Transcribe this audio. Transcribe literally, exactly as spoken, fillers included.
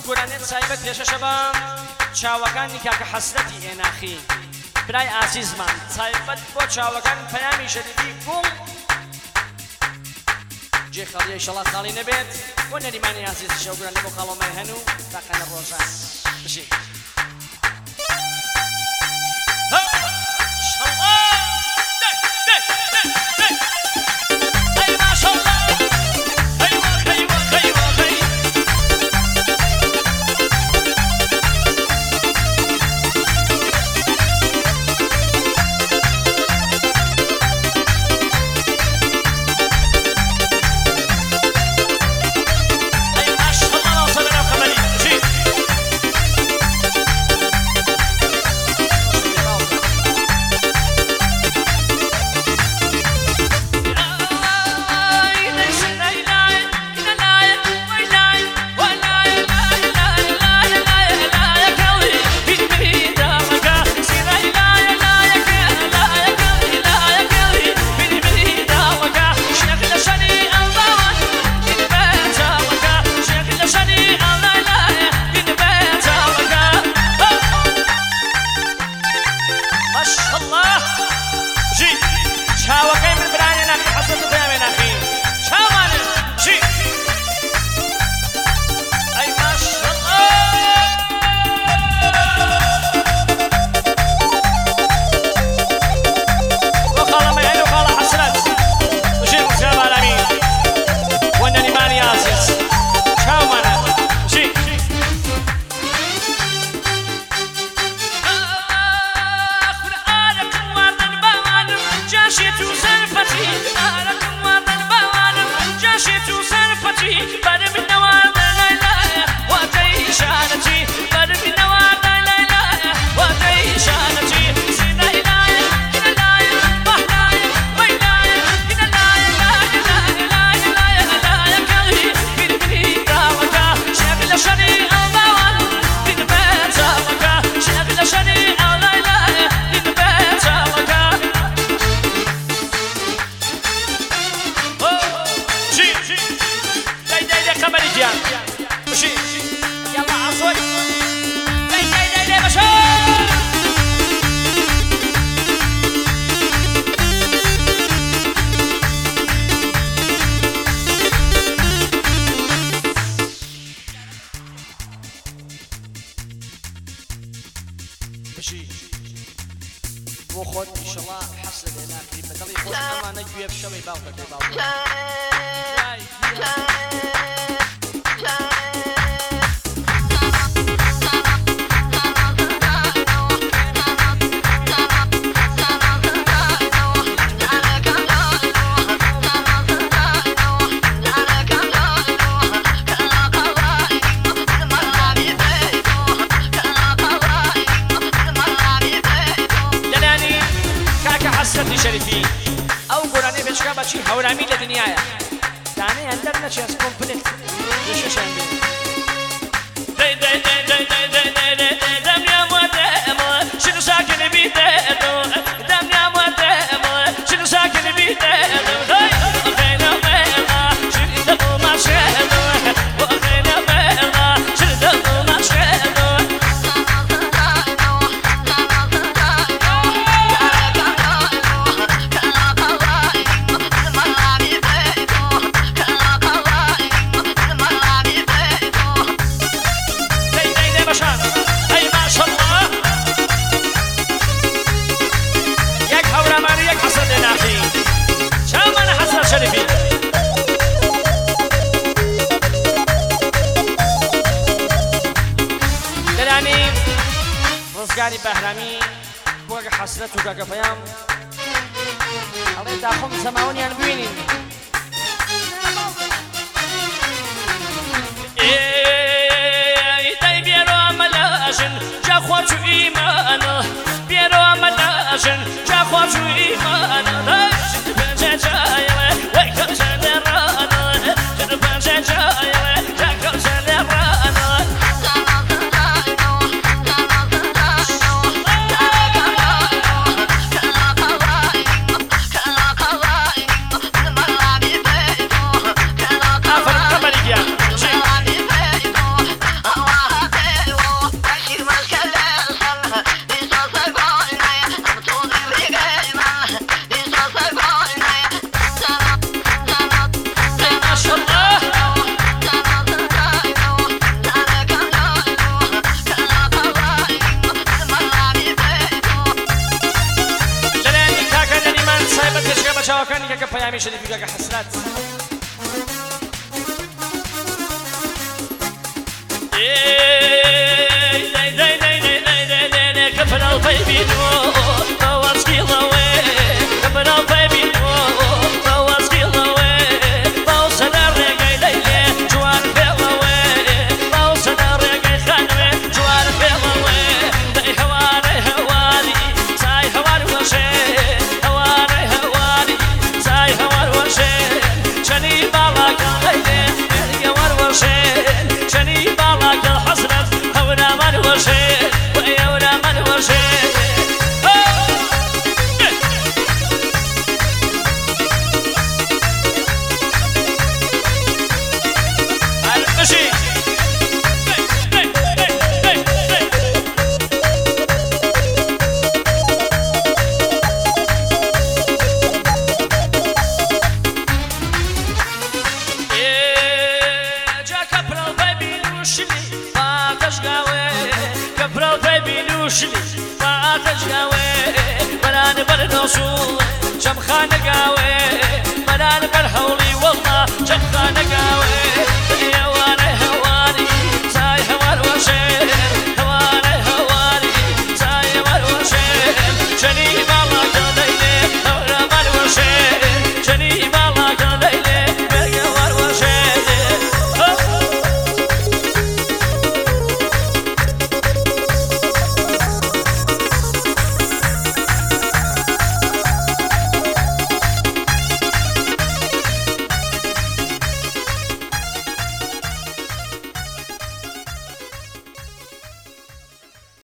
گورانێت سایبەت پێشەشە بە چاوەکانی کاکە حەسرەتی ئێناخی برای ئازیزمان سایبەت بۆ چاوەکان پەیامی شەریفی گوڵ جێ خەڵیە ئیشەڵا خاڵی نەبێت بۆ نەریمانی ئازیز شەو گورانێ بۆ خاڵۆمای هەن و تاقانە ڕۆژان بژی بۆ خۆت ئیشەڵا حەسرت ئێناکری بەدڵی خۆت ئەمانە گوێ بشەوەی باوکەکەی باوکە چی هەورامی لە دنیاە دانەیان دەرنەچێ ئەس کۆمپلێت شەشان بێت دەمیام وەدەمە شنو ساکن بیدێتۆ دەمیام وەدەمە شنو ساکن بیدێتۆ وەغێنە مێڵا شنی دەبۆ ماشێتۆ وەغێنە مێڵا شنی دەبۆ ماشێتۆ ڕزگاری بەهرامی بۆ حەسرەت و گەگەپەیام ئەڵێ داخۆم زەماوەنیان ببینین دەی بێرۆ مەلاژن جا خۆچ و ئیمانە بێرۆ مەلاژن جا خۆچ و ئیمانە پێنجە جایەوە وەی کەمچە لێڕانە پێنجە جایەوە جا کەمچە لێڕانە Come on. شريفي كاكا حسنات كفر الطيبين وواسكي ضوي كفر الطيبين وواسكي ضوي طوسن الرقاي ليلي جوار في ضوي طوسن الرقاي خانوي جوار في ضوي داي هواني هواني ساي هواني وشي هواني هواني ساي هواني وشي شني بالاك ليلي يوار وشي شني بالاك الحسنة هونا من وشي بلان برنوسو جم خانقاوي بلان برحولي والله جم خانقاوي